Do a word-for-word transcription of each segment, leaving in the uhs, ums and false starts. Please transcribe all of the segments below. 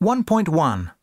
one point one.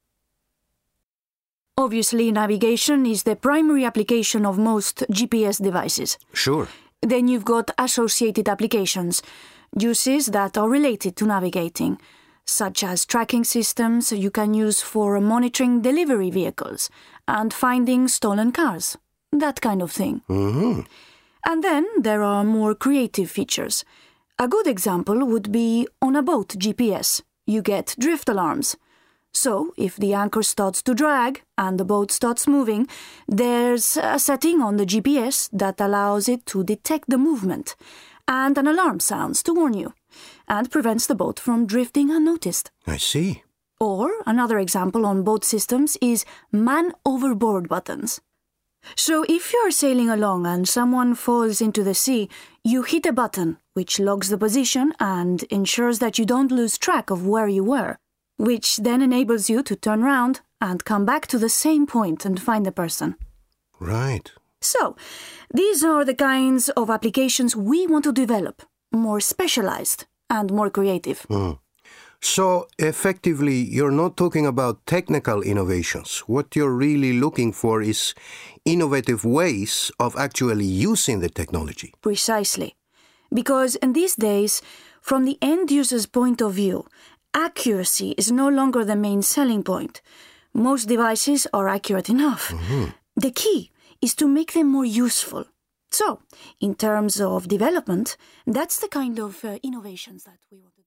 Obviously, navigation is the primary application of most G P S devices. Sure. Then you've got associated applications, uses that are related to navigating, such as tracking systems you can use for monitoring delivery vehicles and finding stolen cars, that kind of thing. Mm-hmm. And then there are more creative features. A good example would be on a boat G P S. You get drift alarms. So, if the anchor starts to drag and the boat starts moving, there's a setting on the G P S that allows it to detect the movement, and an alarm sounds to warn you, and prevents the boat from drifting unnoticed. I see. Or, another example on boat systems is man overboard buttons. So, if you're sailing along and someone falls into the sea, you hit a button which logs the position and ensures that you don't lose track of where you were, which then enables you to turn round and come back to the same point and find the person. Right. So, these are the kinds of applications we want to develop, more specialized and more creative. Mm. So, effectively, you're not talking about technical innovations. What you're really looking for is innovative ways of actually using the technology. Precisely. Because in these days, from the end user's point of view, accuracy is no longer the main selling point. Most devices are accurate enough. Mm-hmm. The key is to make them more useful. So, in terms of development, that's the kind of uh, innovations that we want to